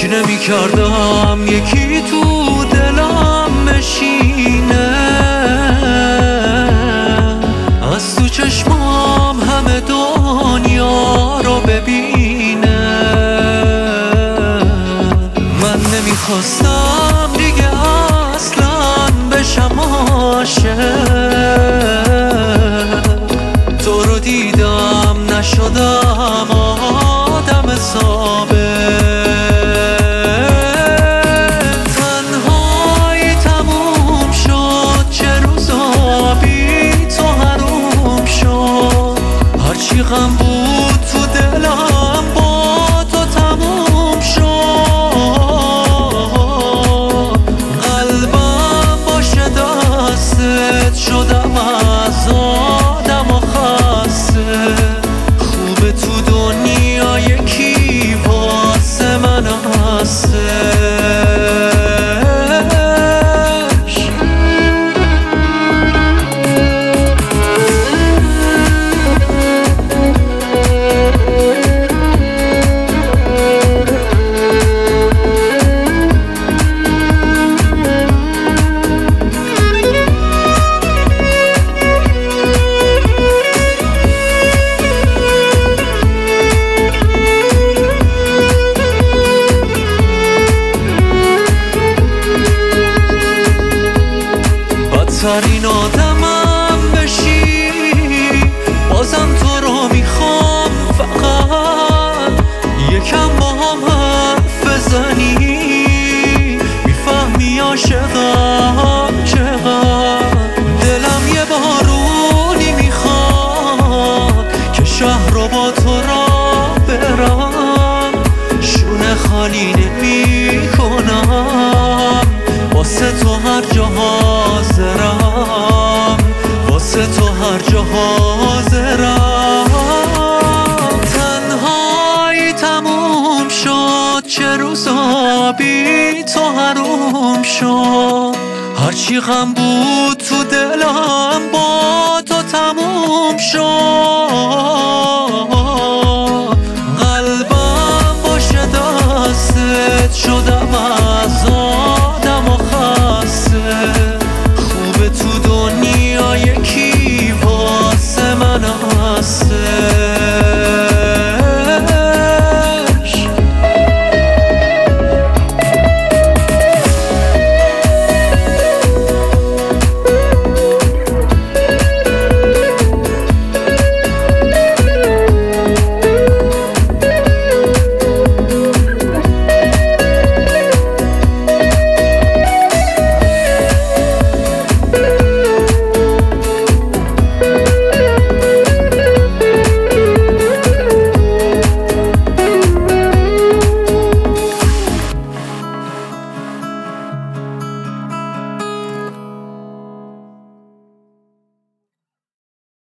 نمی کردم یکی تو دلم بشینه، از تو چشمام همه دنیا رو ببینه. من نمیخواستم دیگه اصلا بشم عاشق، تو رو دیدم نشدم آدم ثابت. تنهایی تموم شد، چه روزا بی تو حروم شد. هرچی غم بود تو دلم با تو تموم شد. قلبم باشه دستت شدم از آدم و خسته. خوبه تو دنیا یکی واسه من هستش. بدترین آدمم بشی، بازم تو رو میخوام فقط یکم با هم حرف بزنی. میفهمی عاشقم چقدر، دلم یه بارونی میخواد که شهر رو با تو را برم. شونه خالی نمی کنم، واسه تو هر جا حاضرم، واسه تو هر جا حاضرم. تنهایی تموم شد، چه روزا بی تو حروم شد. هرچی غم بود تو دلم با تو تموم شد. قلبم باشه دستت شد